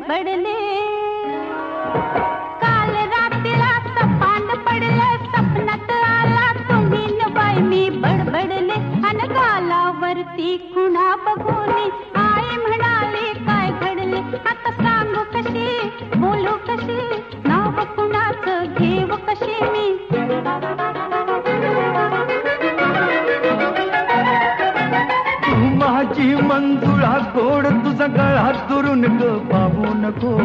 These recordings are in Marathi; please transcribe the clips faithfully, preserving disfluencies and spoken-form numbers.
बडबडले. काल रात्रीला सपान पडलं, सपनात आला तुम्ही न बाई मी बडबडले. अन गालावरती खुणा बघून आई म्हणाली काय घडले. आता सांगू कशी, बोलू कशी, नाव कुणाचं घेऊ कशी मी. माझी मंजुळा गोड तुझा गळा दुरून ग पाहू नको.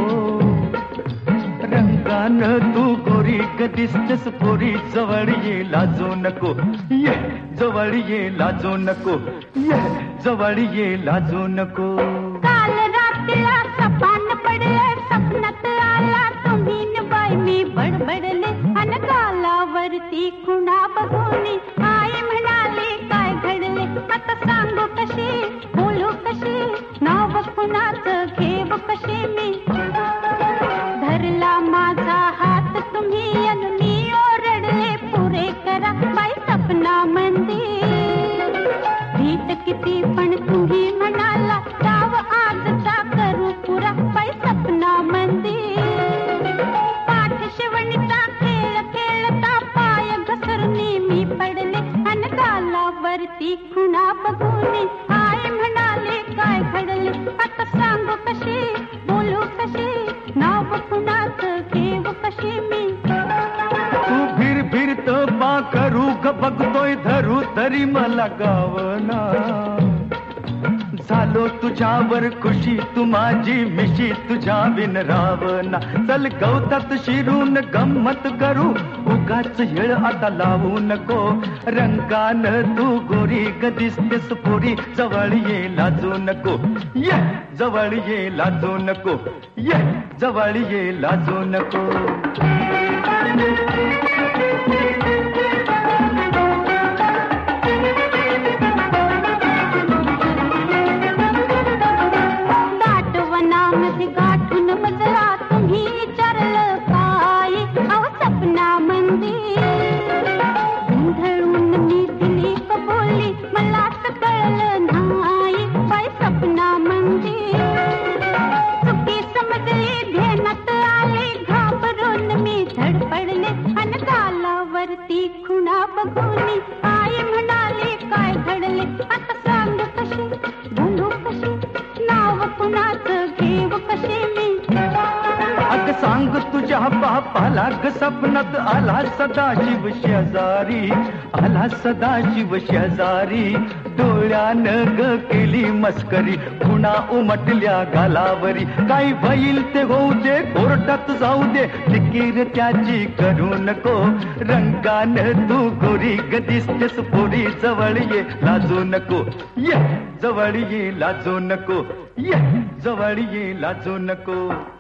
रंगान तू गोरी ग दिसतेस पोरी, जवळ ये लाजू नको. ये जवळ ये लाजू नको, ये जवळ ये लाजू नको. काल रात्रीला सपान पडले, सपनात आला तुम्ही न बाई मी बडबडले. अन गालावरती खुणा बघून आई म्हणाली काय घडले. आता सांगू कशी, बोलू कशी, नाव कुणाचं घेऊ कशी मी. धरला माझा हात तुम्ही अन मी ओरडले पुरे करा बाई सपना मंदिर. भीत किती पण तुम्ही म्हणाला डाव आजचा करू पुरा बाई सपना मंदिर. पाठ शिवणीचा खेळ खेळता पाय घसरणी मी पडले. अन गालावरती खुणा बघून आई म्हणाले काय घडले. आता सांगू कशी, बोलू कशी, नाव कुणाचं घेऊ कशी मी. तू फिर फिरत बा करू ग बघतोय धरू तरी मला गावना. झालो तुझ्यावर खुशी तू माझी मिशी, तुझ्या बिन रावना. चल गवतात शिरून गंमत करू, उगाच येळ आता लावू नको. रंगान तू गोरी ग दिसतेस पोरी, जवळ ये लाजू नको. ये जवळ ये लाजू नको, ये जवळ ये लाजू नको. दाटवनामध्ये गाठून बसला तुम्ही विचारलं काय. अहो सपना मंदिर गोंधळून मी दिली कबुली, मलाच कळलं नाही बाई सपना मंदिर. चुकी समजली ध्यानात आली, घाबरून मी धडपडले. अन गालावरती खुणा बघून आई म्हणाली काय घडले. आता सांग कशी, बोलू कशी, नाव कुणाचं घेऊ कशी मी. अग सांग तुझ्या बापाला ग सपनात आला सदाशिव शेजारी, आला सदाशिव शेजारी. डोळ्यानं ग केली मस्करी, खुणा उमटल्या गालावरी. काही भईल ते होऊ दे, कोर्टात जाऊ दे, फिकीर त्याची करू नको. रंगान तू गोरी ग दिसतेस पोरी, जवळ ये लाजू नको. ये जवळ ये लाजू नको, ये जवळ ये लाजू नको.